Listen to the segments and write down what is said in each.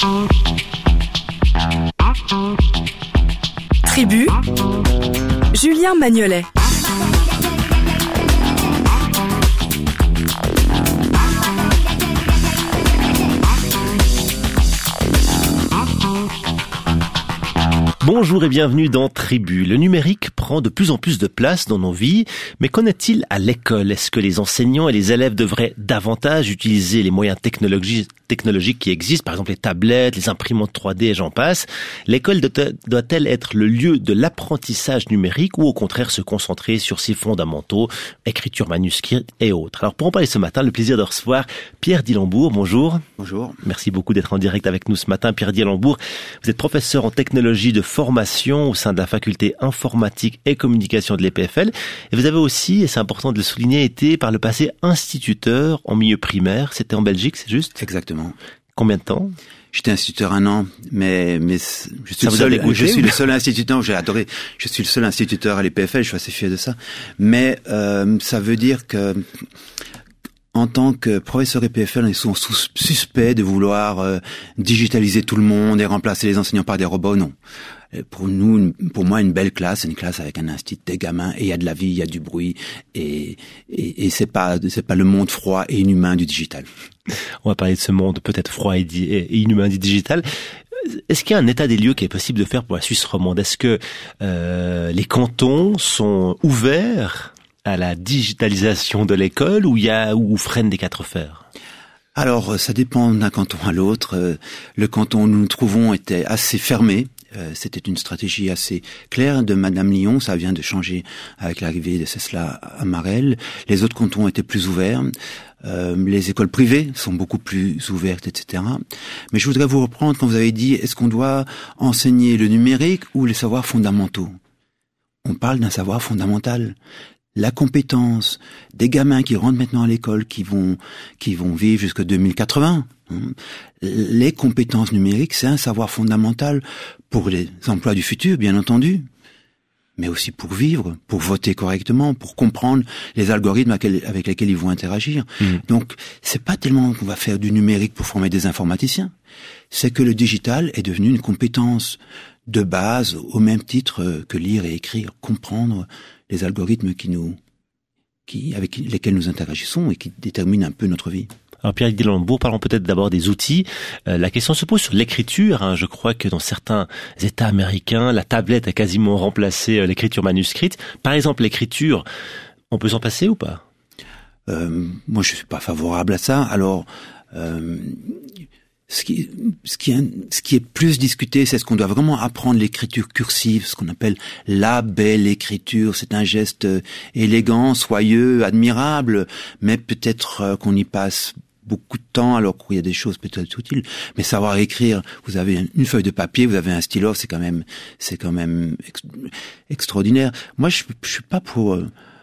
Tribu, Julien Magnolet. Bonjour et bienvenue dans Tribu. Le numérique prend de plus en plus de place dans nos vies, mais qu'en est-il à l'école? Est-ce que les enseignants et les élèves devraient davantage utiliser les moyens technologiques qui existent, par exemple les tablettes, les imprimantes 3D et j'en passe? L'école doit-elle être le lieu de l'apprentissage numérique ou au contraire se concentrer sur ses fondamentaux, écriture manuscrite et autres? Alors pour en parler ce matin, le plaisir de recevoir Pierre Dillembourg. Bonjour. Bonjour. Merci beaucoup d'être en direct avec nous ce matin. Pierre Dillembourg, vous êtes professeur en technologie de formation au sein de la faculté informatique et communication de l'EPFL. Et vous avez aussi, et c'est important de le souligner, été par le passé instituteur en milieu primaire. C'était en Belgique, c'est juste? Exactement. Combien de temps? J'étais instituteur 1 an, mais je suis le seul instituteur, j'ai adoré, je suis le seul instituteur à l'EPFL, je suis assez fier de ça. Mais ça veut dire que en tant que professeur EPFL, on est souvent suspect de vouloir digitaliser tout le monde et remplacer les enseignants par des robots. Non. Pour moi, une belle classe, c'est une classe avec un institut, des gamins, et il y a de la vie, il y a du bruit, et c'est pas le monde froid et inhumain du digital. On va parler de ce monde peut-être froid et inhumain du digital. Est-ce qu'il y a un état des lieux qui est possible de faire pour la Suisse romande? Est-ce que les cantons sont ouverts à la digitalisation de l'école ou freinent des quatre fers? Alors, ça dépend d'un canton à l'autre. Le canton où nous nous trouvons était assez fermé. C'était une stratégie assez claire de Madame Lyon. Ça vient de changer avec l'arrivée de Cécile Amarelle. Les autres cantons étaient plus ouverts. Les écoles privées sont beaucoup plus ouvertes, etc. Mais je voudrais vous reprendre quand vous avez dit, est-ce qu'on doit enseigner le numérique ou les savoirs fondamentaux? On parle d'un savoir fondamental. La compétence des gamins qui rentrent maintenant à l'école, qui vont vivre jusqu'à 2080. Les compétences numériques, c'est un savoir fondamental pour les emplois du futur, bien entendu, mais aussi pour vivre, pour voter correctement, pour comprendre les algorithmes avec lesquels ils vont interagir. Donc, c'est pas tellement qu'on va faire du numérique pour former des informaticiens, c'est que le digital est devenu une compétence de base au même titre que lire et écrire, comprendre les algorithmes avec lesquels nous interagissons et qui déterminent un peu notre vie. Alors Pierre Dillembourg, parlons peut-être d'abord des outils. La question se pose sur l'écriture. Je crois que dans certains États américains, la tablette a quasiment remplacé l'écriture manuscrite. Par exemple, l'écriture, on peut s'en passer ou pas? Moi, je suis pas favorable à ça. Alors, ce qui est plus discuté, c'est ce qu'on doit vraiment apprendre l'écriture cursive, ce qu'on appelle la belle écriture. C'est un geste élégant, soyeux, admirable, mais peut-être qu'on y passe beaucoup de temps alors qu'il y a des choses peut-être utiles. Mais savoir écrire, vous avez une feuille de papier, vous avez un stylo, c'est quand même extraordinaire. Moi, je suis pas pour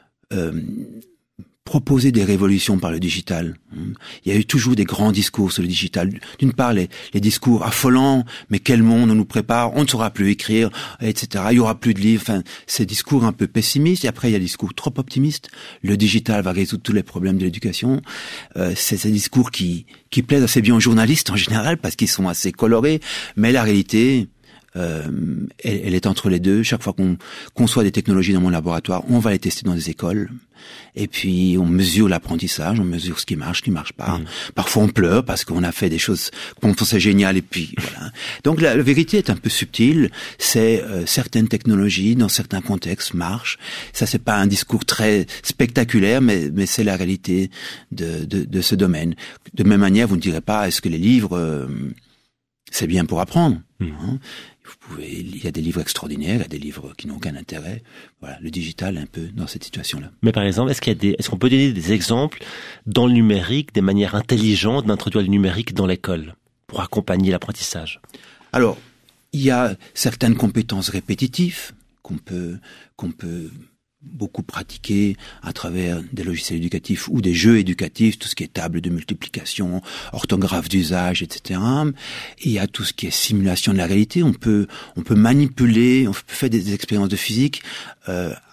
proposer des révolutions par le digital. Il y a eu toujours des grands discours sur le digital. D'une part, les discours affolants, mais quel monde on nous prépare, on ne saura plus écrire, etc. Il y aura plus de livres. Enfin, ces discours un peu pessimistes. Et après, il y a des discours trop optimistes. Le digital va résoudre tous les problèmes de l'éducation. C'est ces discours qui plaisent assez bien aux journalistes en général parce qu'ils sont assez colorés. Mais la réalité, elle est entre les deux. Chaque fois qu'on conçoit des technologies dans mon laboratoire, on va les tester dans des écoles. Et puis, on mesure l'apprentissage, on mesure ce qui marche pas. Parfois, on pleure parce qu'on a fait des choses qu'on pensait géniales et puis, voilà. Donc, la vérité est un peu subtile. C'est, certaines technologies, dans certains contextes, marchent. Ça, c'est pas un discours très spectaculaire, mais c'est la réalité de ce domaine. De même manière, vous ne direz pas, est-ce que les livres, c'est bien pour apprendre? Il y a des livres extraordinaires, il y a des livres qui n'ont aucun intérêt. Voilà, le digital est un peu dans cette situation-là. Mais par exemple, est-ce qu'on peut donner des exemples dans le numérique, des manières intelligentes d'introduire le numérique dans l'école pour accompagner l'apprentissage? Alors, il y a certaines compétences répétitives qu'on peut beaucoup pratiquer à travers des logiciels éducatifs ou des jeux éducatifs, tout ce qui est table de multiplication, orthographe d'usage, etc. Et il y a tout ce qui est simulation de la réalité. On peut manipuler, on peut faire des expériences de physique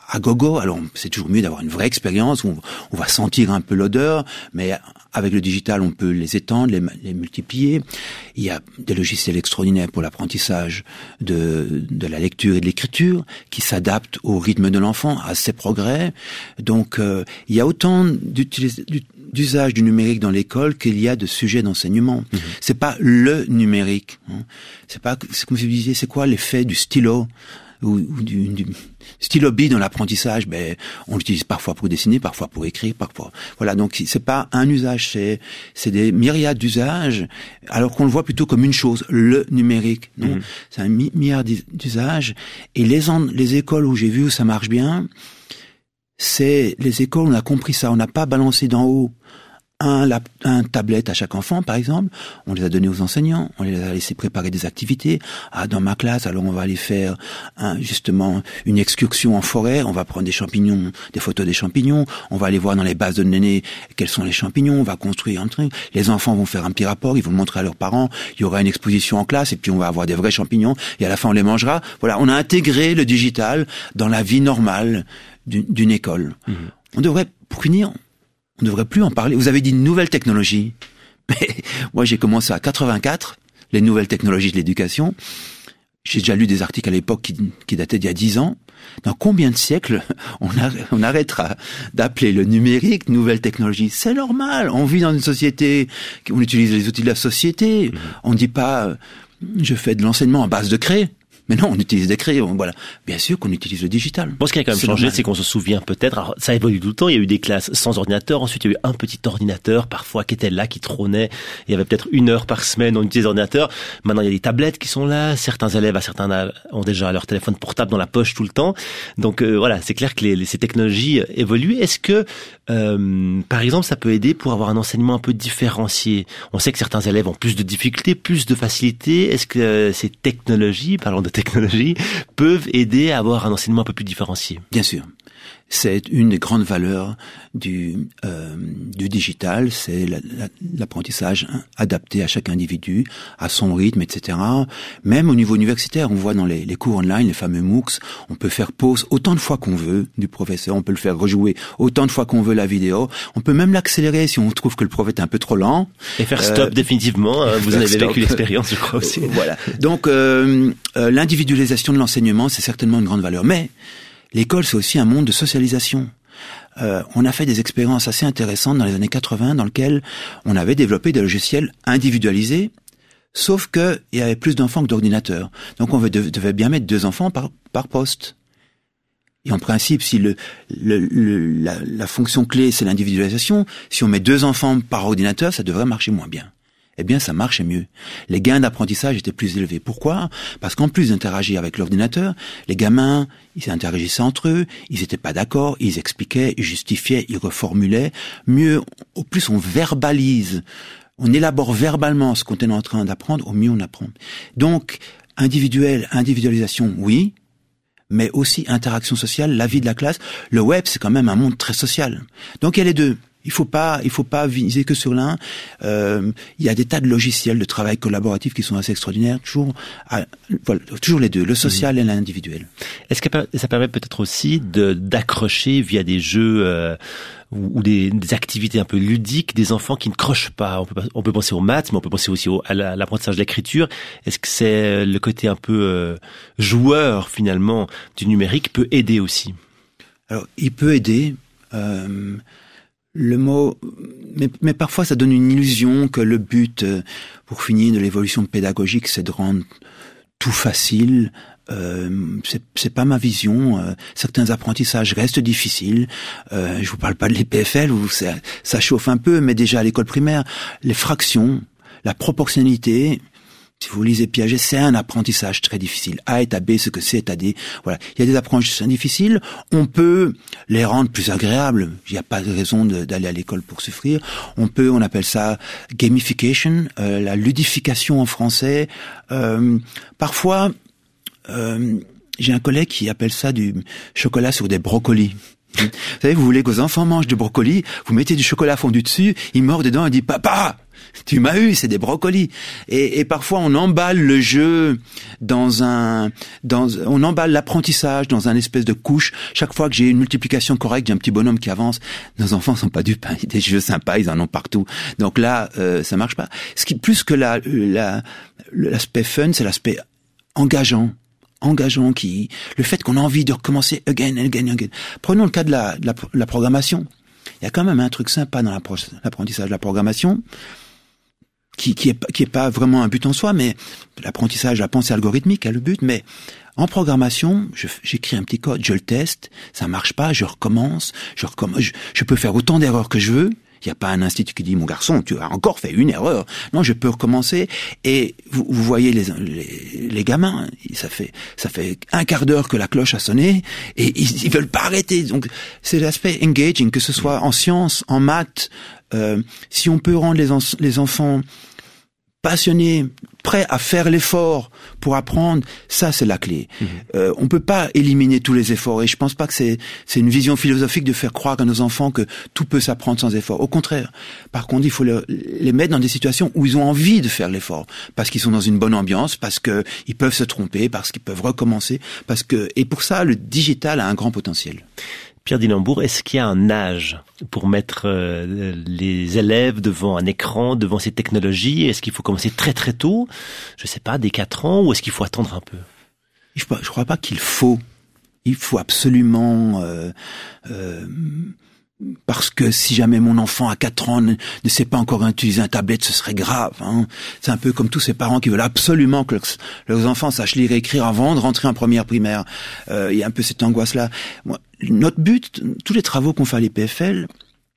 à gogo. Alors c'est toujours mieux d'avoir une vraie expérience où on va sentir un peu l'odeur, mais avec le digital on peut les étendre, les multiplier. Il y a des logiciels extraordinaires pour l'apprentissage de la lecture et de l'écriture qui s'adaptent au rythme de l'enfant, à ses progrès. Donc il y a autant d'usage du numérique dans l'école qu'il y a de sujets d'enseignement. C'est pas le numérique, hein. C'est comme si vous disiez, c'est quoi l'effet du stylo ou du stylo bille dans l'apprentissage? On l'utilise parfois pour dessiner, parfois pour écrire, parfois. Voilà, donc c'est pas un usage, c'est des myriades d'usages, alors qu'on le voit plutôt comme une chose, le numérique. Non, c'est un milliard d'usages. Et les écoles où j'ai vu où ça marche bien, c'est les écoles où on a compris ça. On n'a pas balancé d'en haut un tablette à chaque enfant, par exemple. On les a donnés aux enseignants. On les a laissés préparer des activités. Dans ma classe, alors on va aller faire justement une excursion en forêt. On va prendre des champignons, des photos des champignons. On va aller voir dans les bases de données quels sont les champignons. On va construire un truc. Les enfants vont faire un petit rapport. Ils vont le montrer à leurs parents. Il y aura une exposition en classe et puis on va avoir des vrais champignons. Et à la fin, on les mangera. Voilà, on a intégré le digital dans la vie normale d'une école. On devrait, pour finir, on ne devrait plus en parler. Vous avez dit nouvelles technologies. Mais moi, j'ai commencé à 84, les nouvelles technologies de l'éducation. J'ai déjà lu des articles à l'époque qui dataient d'il y a 10 ans. Dans combien de siècles on arrêtera d'appeler le numérique nouvelle technologie? C'est normal. On vit dans une société, on utilise les outils de la société. On ne dit pas, je fais de l'enseignement à base de craie. Mais non, on utilise des crayons, voilà. Bien sûr qu'on utilise le digital. Bon, ce qui a quand même changé, c'est qu'on se souvient peut-être, alors ça évolue tout le temps, il y a eu des classes sans ordinateur, ensuite il y a eu un petit ordinateur, parfois, qui était là, qui trônait, il y avait peut-être 1 heure par semaine, on utilisait l'ordinateur. Maintenant, il y a des tablettes qui sont là, certains élèves, ont déjà leur téléphone portable dans la poche tout le temps. Donc voilà, c'est clair que ces technologies évoluent. Est-ce que, par exemple, ça peut aider pour avoir un enseignement un peu différencié? On sait que certains élèves ont plus de difficultés, plus de facilité. Est-ce que ces technologies, parlons de technologies, peuvent aider à avoir un enseignement un peu plus différencié? Bien sûr. C'est une des grandes valeurs du digital, c'est l'apprentissage adapté à chaque individu, à son rythme, etc. Même au niveau universitaire, on voit dans les cours online, les fameux MOOCs, on peut faire pause autant de fois qu'on veut du professeur, on peut le faire rejouer autant de fois qu'on veut la vidéo, on peut même l'accélérer si on trouve que le prof est un peu trop lent. Et faire stop définitivement, vous en avez vécu l'expérience, je crois aussi. Voilà. Donc l'individualisation de l'enseignement, c'est certainement une grande valeur. Mais l'école, c'est aussi un monde de socialisation. On a fait des expériences assez intéressantes dans les années 80 dans lesquelles on avait développé des logiciels individualisés, sauf que il y avait plus d'enfants que d'ordinateurs. Donc on devait bien mettre 2 enfants par poste. Et en principe, si la fonction clé, c'est l'individualisation, si on met 2 enfants par ordinateur, ça devrait marcher moins bien. Eh bien, ça marchait mieux. Les gains d'apprentissage étaient plus élevés. Pourquoi? Parce qu'en plus d'interagir avec l'ordinateur, les gamins, ils interagissaient entre eux, ils n'étaient pas d'accord, ils expliquaient, ils justifiaient, ils reformulaient. Mieux, au plus on verbalise, on élabore verbalement ce qu'on est en train d'apprendre, au mieux on apprend. Donc, individualisation, oui, mais aussi interaction sociale, la vie de la classe. Le web, c'est quand même un monde très social. Donc, il y a les deux. Il faut pas viser que sur l'un. Il y a des tas de logiciels de travail collaboratif qui sont assez extraordinaires. Toujours les deux, le social et l'individuel. Est-ce que ça permet peut-être aussi d'accrocher via des jeux ou des activités un peu ludiques des enfants qui ne crochent pas? On peut penser aux maths, mais on peut penser aussi à l'apprentissage de l'écriture. Est-ce que c'est le côté un peu joueur finalement du numérique peut aider aussi? Alors, il peut aider. Le mot, mais parfois ça donne une illusion que le but, pour finir, de l'évolution pédagogique, c'est de rendre tout facile. C'est pas ma vision. Certains apprentissages restent difficiles. Je vous parle pas de l'EPFL où ça chauffe un peu, mais déjà à l'école primaire, les fractions, la proportionnalité. Si vous lisez Piaget, c'est un apprentissage très difficile. A est à B, ce que C est à D. Voilà. Il y a des apprentissages difficiles. On peut les rendre plus agréables. Il n'y a pas de raison d'aller à l'école pour souffrir. On appelle ça gamification, la ludification en français. Parfois, j'ai un collègue qui appelle ça du chocolat sur des brocolis. Vous savez, vous voulez que vos enfants mangent du brocoli, vous mettez du chocolat fondu dessus, ils mordent dedans et disent « Papa !» Tu m'as eu, c'est des brocolis. Et parfois on emballe le jeu on emballe l'apprentissage dans un espèce de couche. Chaque fois que j'ai une multiplication correcte, j'ai un petit bonhomme qui avance. Nos enfants sont pas dupes, hein. Des jeux sympas, ils en ont partout. Donc là, ça marche pas. Ce qui, plus que l'aspect fun, c'est l'aspect engageant, le fait qu'on a envie de recommencer again. Prenons le cas de la programmation. Il y a quand même un truc sympa dans l'apprentissage de la programmation, qui est pas vraiment un but en soi, mais l'apprentissage, la pensée algorithmique a le but, mais en programmation, j'écris un petit code, je le teste, ça marche pas, je recommence, je peux faire autant d'erreurs que je veux. Il n'y a pas un institut qui dit, mon garçon, tu as encore fait une erreur. Non, je peux recommencer. Et vous voyez les gamins, ça fait un quart d'heure que la cloche a sonné et ils veulent pas arrêter. Donc, c'est l'aspect engaging, que ce soit en sciences, en maths. Si on peut rendre les enfants passionnés, prêts à faire l'effort pour apprendre, ça c'est la clé. On peut pas éliminer tous les efforts, et je pense pas que c'est une vision philosophique de faire croire à nos enfants que tout peut s'apprendre sans effort. Au contraire. Par contre, il faut les mettre dans des situations où ils ont envie de faire l'effort, parce qu'ils sont dans une bonne ambiance, parce que ils peuvent se tromper, parce qu'ils peuvent recommencer, et pour ça, le digital a un grand potentiel. Pierre Dinambourg, est-ce qu'il y a un âge pour mettre les élèves devant un écran, devant ces technologies? Est-ce qu'il faut commencer très très tôt, je sais pas, dès 4 ans, ou est-ce qu'il faut attendre un peu? Je crois pas qu'il faut. Il faut absolument... parce que si jamais mon enfant à 4 ans ne sait pas encore utiliser un tablette, ce serait grave. Hein. C'est un peu comme tous ces parents qui veulent absolument que leurs enfants sachent lire et écrire avant de rentrer en première primaire. Il y a un peu cette angoisse-là. Notre but, tous les travaux qu'on fait à l'EPFL,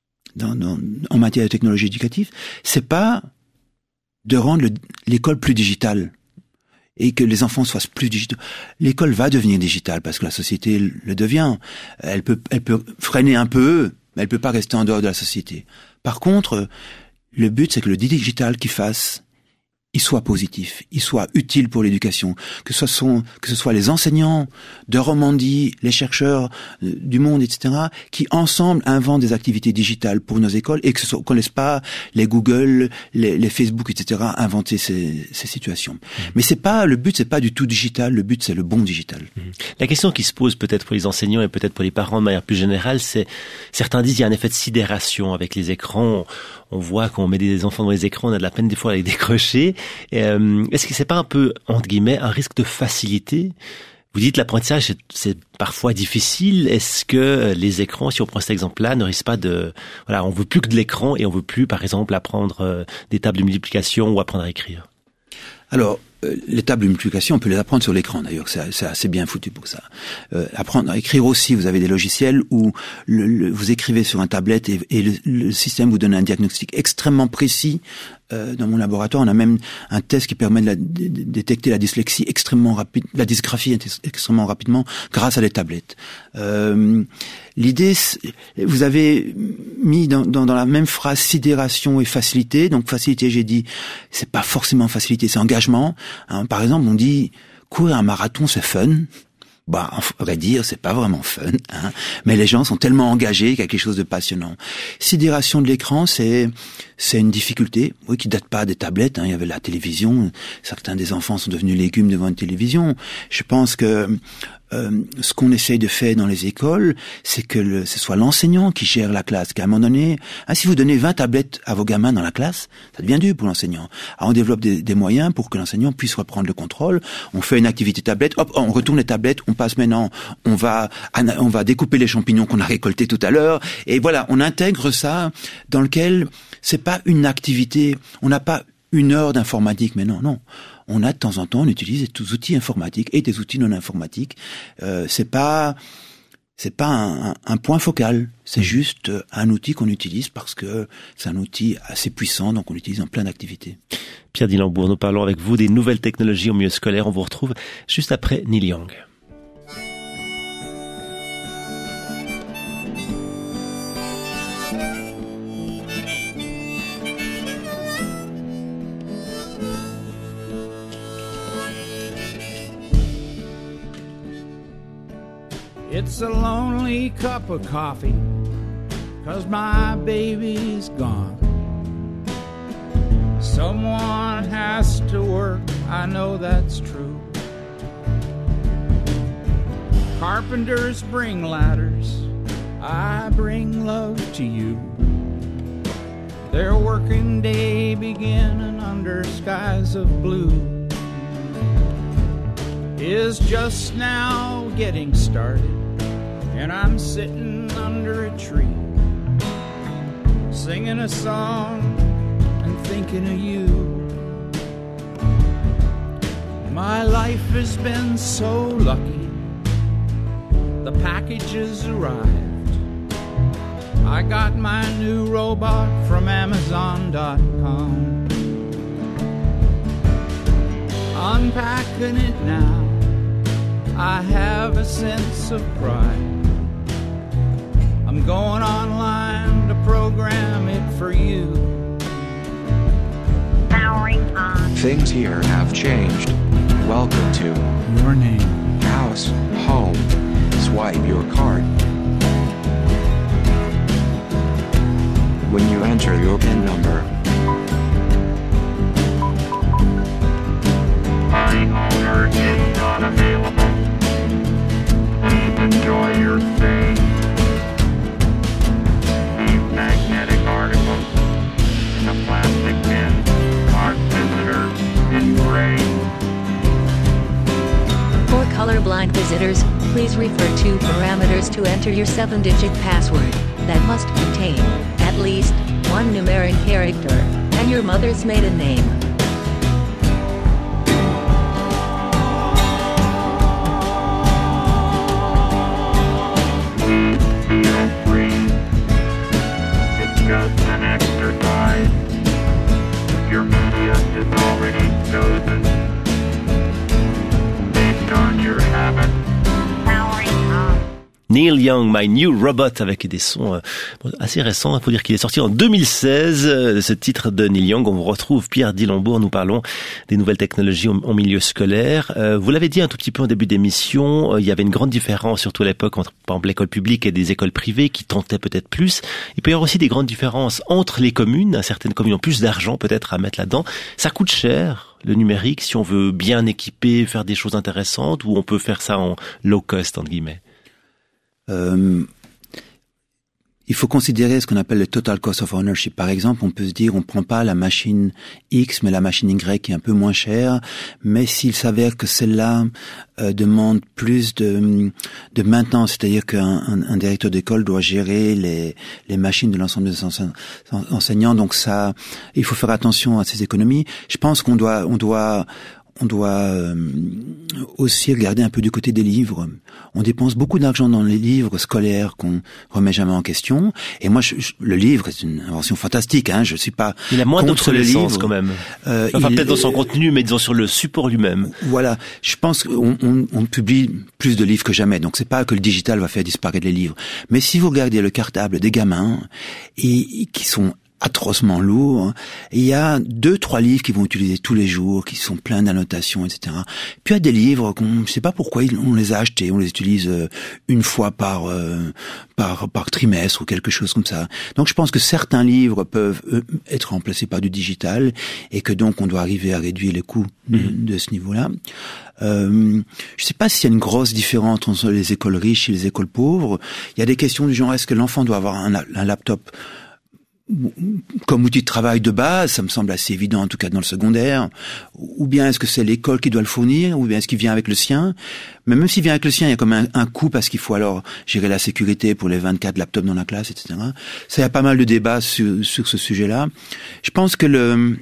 en matière de technologie éducative, c'est pas de rendre l'école plus digitale et que les enfants soient plus digitaux. L'école va devenir digitale parce que la société le devient. Elle peut freiner un peu, mais elle peut pas rester en dehors de la société. Par contre, le but, c'est que le digital il soit positif, il soit utile pour l'éducation, que ce soit les enseignants de Romandie, les chercheurs du monde, etc., qui ensemble inventent des activités digitales pour nos écoles et qu'on laisse pas les Google, les Facebook, etc., inventer ces situations. Mais le but, c'est pas du tout digital, le but, c'est le bon digital. La question qui se pose peut-être pour les enseignants et peut-être pour les parents de manière plus générale, c'est, certains disent qu'il y a un effet de sidération avec les écrans. On voit quand on met des enfants dans les écrans, on a de la peine des fois à les décrocher. Est-ce que c'est pas un peu, entre guillemets, un risque de facilité? Vous dites l'apprentissage, c'est parfois difficile. Est-ce que les écrans, si on prend cet exemple-là, ne risquent pas on veut plus que de l'écran et on veut plus, par exemple, apprendre des tables de multiplication ou apprendre à écrire? Alors, les tables de multiplication, on peut les apprendre sur l'écran d'ailleurs, c'est assez bien foutu pour ça. Apprendre à écrire aussi, vous avez des logiciels où vous écrivez sur un tablette et le système vous donne un diagnostic extrêmement précis. Dans mon laboratoire, on a même un test qui permet de détecter la dyslexie extrêmement rapide, la dysgraphie extrêmement rapidement grâce à des tablettes. L'idée, vous avez mis dans la même phrase sidération et facilité. Donc facilité, j'ai dit, c'est pas forcément facilité, c'est engagement. Hein, par exemple, on dit courir un marathon, c'est fun. À vrai dire, c'est pas vraiment fun, hein, mais les gens sont tellement engagés qu'il y a quelque chose de passionnant. Sidération de l'écran, c'est une difficulté, oui, qui date pas des tablettes, hein, il y avait la télévision, certains des enfants sont devenus légumes devant une télévision. Je pense que ce qu'on essaye de faire dans les écoles, c'est que ce soit l'enseignant qui gère la classe, qu'à un moment donné, si vous donnez 20 tablettes à vos gamins dans la classe, ça devient dur pour l'enseignant. Alors on développe des moyens pour que l'enseignant puisse reprendre le contrôle. On fait une activité tablette, hop, on retourne les tablettes, on passe maintenant, on va découper les champignons qu'on a récoltés tout à l'heure, et voilà, on intègre ça dans lequel c'est pas une activité, on n'a pas 1 heure d'informatique, mais non. On a de temps en temps, on utilise des outils informatiques et des outils non informatiques. C'est pas un point focal. C'est juste un outil qu'on utilise parce que c'est un outil assez puissant, donc on l'utilise dans plein d'activités. Pierre Dinambourg, nous parlons avec vous des nouvelles technologies au milieu scolaire. On vous retrouve juste après Neil Young. It's a lonely cup of coffee, 'cause my baby's gone. Someone has to work, I know that's true. Carpenters bring ladders, I bring love to you. Their working day beginning under skies of blue is just now getting started, and I'm sitting under a tree, singing a song and thinking of you. My life has been so lucky, the package has arrived. I got my new robot from Amazon.com. Unpacking it now, I have a sense of pride. I'm going online to program it for you. Powering on. Things here have changed. Welcome to Your name. House, Home. Swipe your card. When you enter your PIN number, Buying owner is not available. Please enjoy your stay. These magnetic articles in a plastic bin marked visitor in gray. For colorblind visitors, please refer to parameters to enter your 7-digit password that must contain at least one numeric character and your mother's maiden name. Feel free. It's just an exercise. Your media is already chosen based on your habits. Powering on. Neil Young, My New Robot, avec des sons assez récents. Il faut dire qu'il est sorti en 2016. Ce titre de Neil Young, on vous retrouve Pierre Dillembourg. Nous parlons des nouvelles technologies en milieu scolaire. Vous l'avez dit un tout petit peu en début d'émission, il y avait une grande différence, surtout à l'époque, entre par exemple l'école publique et des écoles privées qui tentaient peut-être plus. Il peut y avoir aussi des grandes différences entre les communes. Certaines communes ont plus d'argent peut-être à mettre là-dedans. Ça coûte cher, le numérique, si on veut bien équiper, faire des choses intéressantes, ou on peut faire ça en low cost, entre guillemets. Il faut considérer ce qu'on appelle le total cost of ownership. Par exemple, on peut se dire, on prend pas la machine X, mais la machine Y qui est un peu moins chère. Mais s'il s'avère que celle-là demande plus de maintenance, c'est-à-dire qu'un directeur d'école doit gérer les machines de l'ensemble des enseignants, donc ça, il faut faire attention à ces économies. Je pense qu'on doit aussi regarder un peu du côté des livres. On dépense beaucoup d'argent dans les livres scolaires qu'on remet jamais en question. Et moi, le livre est une invention fantastique. Hein. Je suis pas il a moins contre le livre quand même. Peut-être dans son contenu, mais disons sur le support lui-même. Voilà. Je pense qu'on publie plus de livres que jamais. Donc c'est pas que le digital va faire disparaître les livres. Mais si vous regardez le cartable des gamins et qui sont atrocement lourd. Il y a 2-3 livres qu'ils vont utiliser tous les jours, qui sont pleins d'annotations, etc. Puis il y a des livres qu'on, je sais pas pourquoi on les a achetés, on les utilise une fois par trimestre ou quelque chose comme ça. Donc je pense que certains livres peuvent être remplacés par du digital et que donc on doit arriver à réduire les coûts de ce niveau-là. Je sais pas s'il y a une grosse différence entre les écoles riches et les écoles pauvres. Il y a des questions du genre, est-ce que l'enfant doit avoir un laptop comme outil de travail de base, ça me semble assez évident en tout cas dans le secondaire, ou bien est-ce que c'est l'école qui doit le fournir, ou bien est-ce qu'il vient avec le sien. Mais même s'il vient avec le sien, il y a comme un coût parce qu'il faut alors gérer la sécurité pour les 24 laptops dans la classe, etc. Ça, il y a pas mal de débats sur ce sujet-là. Je pense que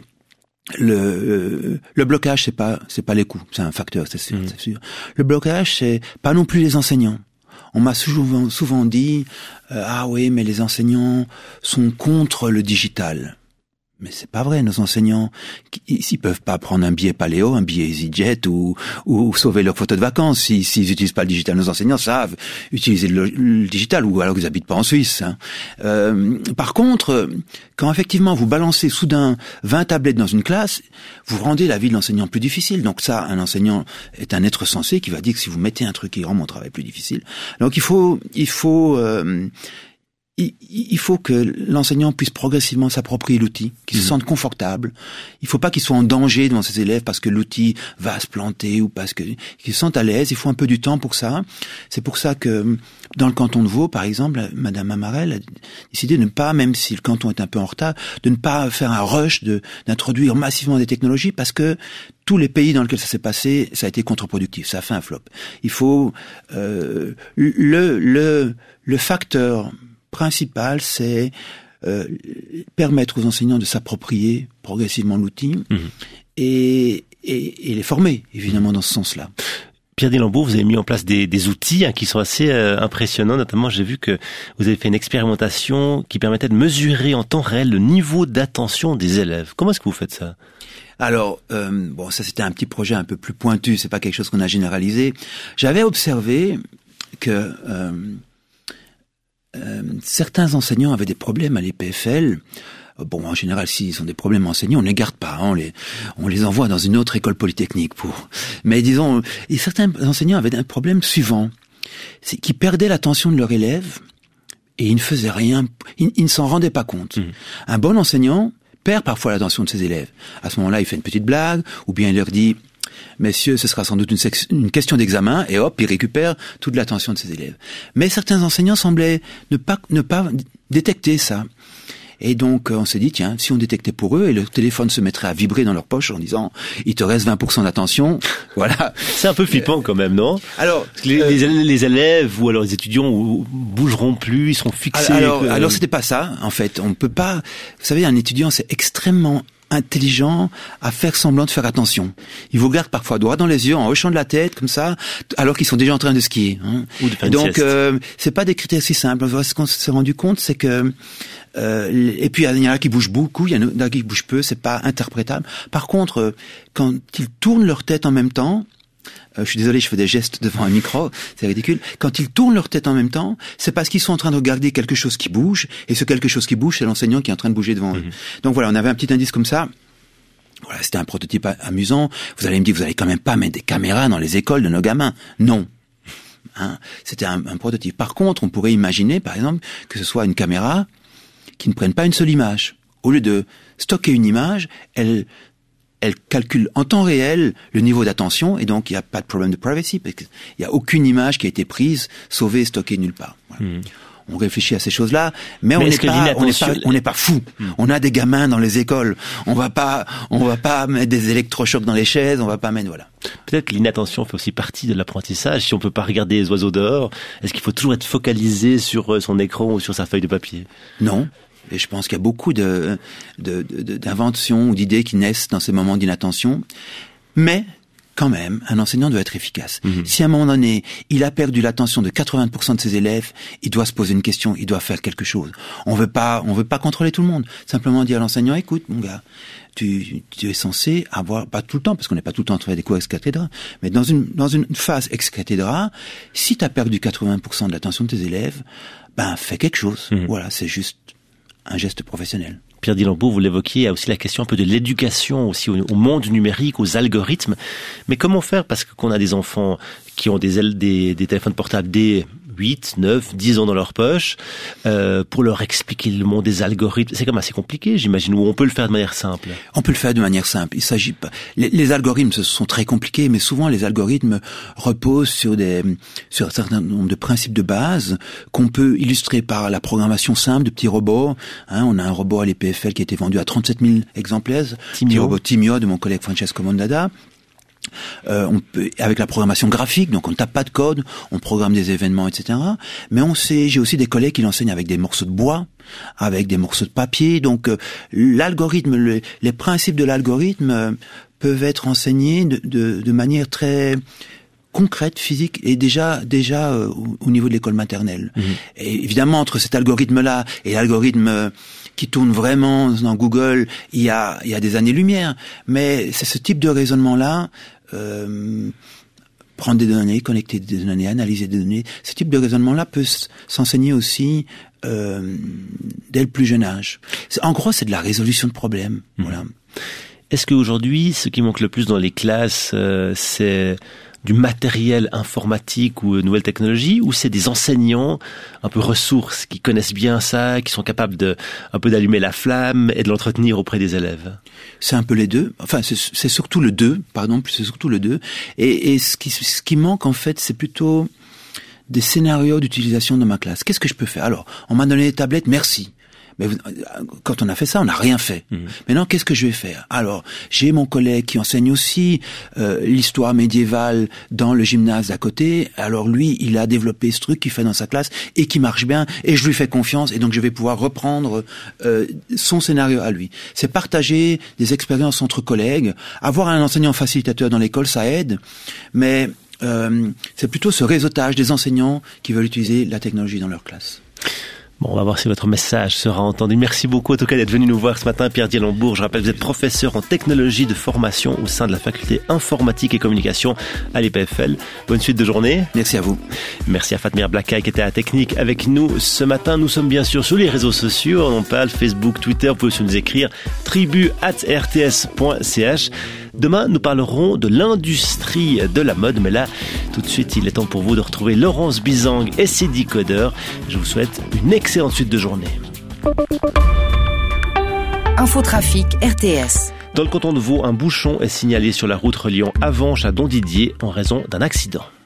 le blocage, c'est pas les coûts, c'est un facteur, c'est sûr. Le blocage, c'est pas non plus les enseignants. On m'a souvent dit ah oui, mais les enseignants sont contre le digital. Mais c'est pas vrai, nos enseignants, s'ils peuvent pas prendre un billet Paléo, un billet EasyJet ou sauver leurs photos de vacances, s'ils utilisent pas le digital, nos enseignants savent utiliser le digital, ou alors qu'ils habitent pas en Suisse. Hein. Par contre, quand effectivement vous balancez soudain 20 tablettes dans une classe, vous rendez la vie de l'enseignant plus difficile. Donc ça, un enseignant est un être sensé qui va dire que si vous mettez un truc qui rend mon travail plus difficile. Donc il faut il faut que l'enseignant puisse progressivement s'approprier l'outil, qu'il se sente confortable. Il faut pas qu'il soit en danger devant ses élèves parce que l'outil va se planter ou parce que qu'ils se sentent à l'aise. Il faut un peu du temps pour ça. C'est pour ça que dans le canton de Vaud, par exemple, Madame Amarel a décidé de ne pas, même si le canton est un peu en retard, de ne pas faire un rush d'introduire massivement des technologies parce que tous les pays dans lesquels ça s'est passé, ça a été contre-productif, ça a fait un flop. Il faut le facteur principal, c'est permettre aux enseignants de s'approprier progressivement l'outil et les former, évidemment, dans ce sens-là. Pierre Delambeau, vous avez mis en place des outils qui sont assez impressionnants. Notamment, j'ai vu que vous avez fait une expérimentation qui permettait de mesurer en temps réel le niveau d'attention des élèves. Comment est-ce que vous faites ça ? Alors, ça c'était un petit projet un peu plus pointu, c'est pas quelque chose qu'on a généralisé. J'avais observé que certains enseignants avaient des problèmes à l'EPFL. Bon, en général, s'ils ont des problèmes enseignants, on ne les garde pas, on les envoie dans une autre école polytechnique mais disons, et certains enseignants avaient un problème suivant, c'est qu'ils perdaient l'attention de leurs élèves et ils ne faisaient rien, ils ne s'en rendaient pas compte. Un bon enseignant perd parfois l'attention de ses élèves. À ce moment-là, il fait une petite blague, ou bien il leur dit « Messieurs, ce sera sans doute une question d'examen », et hop, il récupère toute l'attention de ses élèves. Mais certains enseignants semblaient ne pas détecter ça. Et donc, on s'est dit, tiens, si on détectait pour eux, et le téléphone se mettrait à vibrer dans leur poche en disant, il te reste 20% d'attention, voilà. C'est un peu flippant quand même, non? Alors, les élèves ou alors les étudiants bougeront plus, ils seront fixés. Alors c'était pas ça, en fait. On peut pas, vous savez, un étudiant, c'est extrêmement intelligent à faire semblant de faire attention. Il vous regarde parfois droit dans les yeux en hochant de la tête comme ça, alors qu'ils sont déjà en train de skier. Ou de faire une donc sieste. C'est pas des critères si simples. Ce qu'on s'est rendu compte, c'est que et puis il y en a qui bougent beaucoup, il y en a qui bougent peu, c'est pas interprétable. Par contre, quand ils tournent leur tête en même temps, je suis désolé, je fais des gestes devant un micro, c'est ridicule. Quand ils tournent leur tête en même temps, c'est parce qu'ils sont en train de regarder quelque chose qui bouge, et ce quelque chose qui bouge, c'est l'enseignant qui est en train de bouger devant eux. Donc voilà, on avait un petit indice comme ça. Voilà, c'était un prototype amusant. Vous allez me dire, vous allez quand même pas mettre des caméras dans les écoles de nos gamins. Non. C'était un prototype. Par contre, on pourrait imaginer, par exemple, que ce soit une caméra qui ne prenne pas une seule image. Au lieu de stocker une image, elle calcule en temps réel le niveau d'attention, et donc il n'y a pas de problème de privacy, parce qu'il n'y a aucune image qui a été prise, sauvée, stockée nulle part. Voilà. On réfléchit à ces choses-là, mais on n'est pas fou. On a des gamins dans les écoles. On va pas mettre des électrochocs dans les chaises, on va pas mettre, voilà. Peut-être que l'inattention fait aussi partie de l'apprentissage. Si on peut pas regarder les oiseaux dehors, est-ce qu'il faut toujours être focalisé sur son écran ou sur sa feuille de papier? Non. Et je pense qu'il y a beaucoup d'inventions ou d'idées qui naissent dans ces moments d'inattention. Mais, quand même, un enseignant doit être efficace. Si à un moment donné, il a perdu l'attention de 80% de ses élèves, il doit se poser une question, il doit faire quelque chose. On veut pas contrôler tout le monde. Simplement dire à l'enseignant, écoute, mon gars, tu es censé avoir, pas tout le temps, parce qu'on n'est pas tout le temps en train de faire des cours ex cathedra, mais dans une phase ex cathedra, si tu as perdu 80% de l'attention de tes élèves, fais quelque chose. Voilà, c'est juste un geste professionnel. Pierre Delambeau, vous l'évoquiez, il y a aussi la question un peu de l'éducation aussi au monde numérique, aux algorithmes. Mais comment faire? Parce qu'on a des enfants qui ont des téléphones portables dès 8, 9, 10 ans dans leur poche, pour leur expliquer le monde des algorithmes. C'est quand même assez compliqué, j'imagine, ou on peut le faire de manière simple. On peut le faire de manière simple. Il s'agit pas, les algorithmes, ce sont très compliqués, mais souvent les algorithmes reposent sur un certain nombre de principes de base qu'on peut illustrer par la programmation simple de petits robots. On a un robot à l'EPFL qui a été vendu à 37 000 exemplaires. Petit robot Timio de mon collègue Francesco Mondada. On peut, avec la programmation graphique, donc on ne tape pas de code, on programme des événements, etc. Mais j'ai aussi des collègues qui l'enseignent avec des morceaux de bois, avec des morceaux de papier. Donc l'algorithme, les principes de l'algorithme peuvent être enseignés de manière très concrète, physique, et déjà au niveau de l'école maternelle. Et évidemment, entre cet algorithme-là et l'algorithme qui tourne vraiment dans Google, il y a des années-lumière. Mais c'est ce type de raisonnement-là, prendre des données, connecter des données, analyser des données, ce type de raisonnement-là peut s'enseigner aussi dès le plus jeune âge. En gros, c'est de la résolution de problèmes. Voilà. Est-ce qu'aujourd'hui, ce qui manque le plus dans les classes, c'est du matériel informatique ou nouvelles technologies, ou c'est des enseignants un peu ressources qui connaissent bien ça, qui sont capables un peu d'allumer la flamme et de l'entretenir auprès des élèves? C'est un peu les deux. Enfin, c'est surtout le deux. C'est surtout le deux. Et ce qui manque en fait, c'est plutôt des scénarios d'utilisation de ma classe. Qu'est-ce que je peux faire? Alors, on m'a donné des tablettes, merci. Mais quand on a fait ça, on n'a rien fait. Maintenant, qu'est-ce que je vais faire? Alors, j'ai mon collègue qui enseigne aussi l'histoire médiévale dans le gymnase d'à côté. Alors lui, il a développé ce truc qu'il fait dans sa classe et qui marche bien, et je lui fais confiance, et donc je vais pouvoir reprendre son scénario à lui. C'est partager des expériences entre collègues. Avoir un enseignant facilitateur dans l'école, ça aide, mais c'est plutôt ce réseautage des enseignants qui veulent utiliser la technologie dans leur classe. Bon, on va voir si votre message sera entendu. Merci beaucoup en tout cas d'être venu nous voir ce matin, Pierre Diellembourg. Je rappelle, vous êtes professeur en technologie de formation au sein de la faculté informatique et communication à l'EPFL. Bonne suite de journée. Merci à vous. Merci à Fatmir Blakay qui était à la technique avec nous ce matin. Nous sommes bien sûr sur les réseaux sociaux. On en parle, Facebook, Twitter. Vous pouvez aussi nous écrire tribu@rts.ch. Demain, nous parlerons de l'industrie de la mode. Mais là, tout de suite, il est temps pour vous de retrouver Laurence Bizang et Sidi Coder. Je vous souhaite une excellente suite de journée. Infotrafic RTS. Dans le canton de Vaud, un bouchon est signalé sur la route reliant Avenches à Dondidier en raison d'un accident.